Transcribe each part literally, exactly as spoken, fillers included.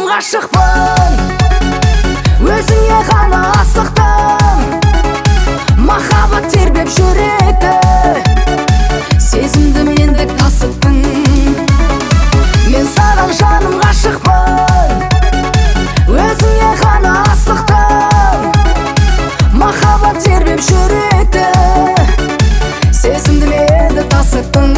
ғашықпын, өзіңе ғана асықтым. Махаббат тербеп жүректі, сезімді мендік тасыттың. Мен саған жаным ғашықпын, өзіңе ғана асықтым. Махаббат тербеп жүректі, сезімді мендік тасыттың.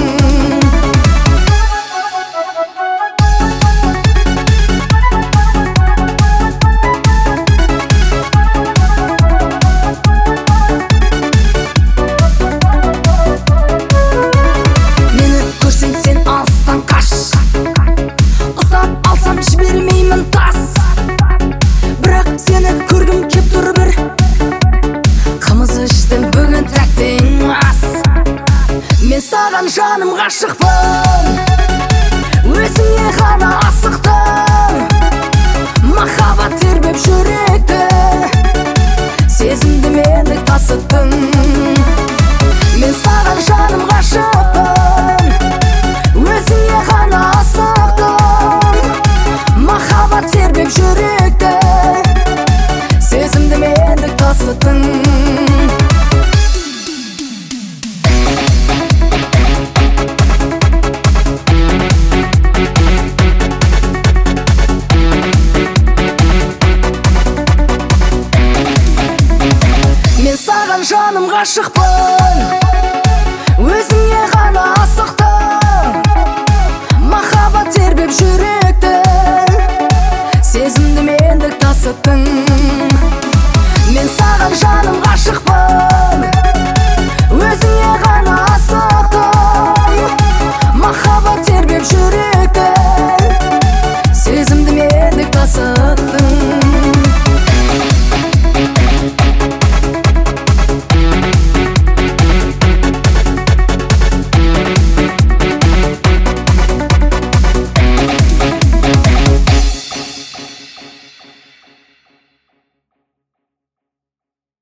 Жібермеймін тас, бірақ сені көргім кеп тұр бір. Қымыз іштім, бүгін тәттең ас. Мен саған жаным ғашықпын, өзіңе ғана асықтым. Махаббат тербеп жүректі, сезімді мендік тасыттың. Мен саған жаным ғашықпын, өзіңе ғана асықтым. Махаббат тербеп жүректі, сезімді мендік тасыттың. Мен саған жаным ғашықпын, өзіңе ғана асықтым. Махаббат тербеп жүректі, сезімді мендік тасыттың. Мен саған жаным ғашықпын.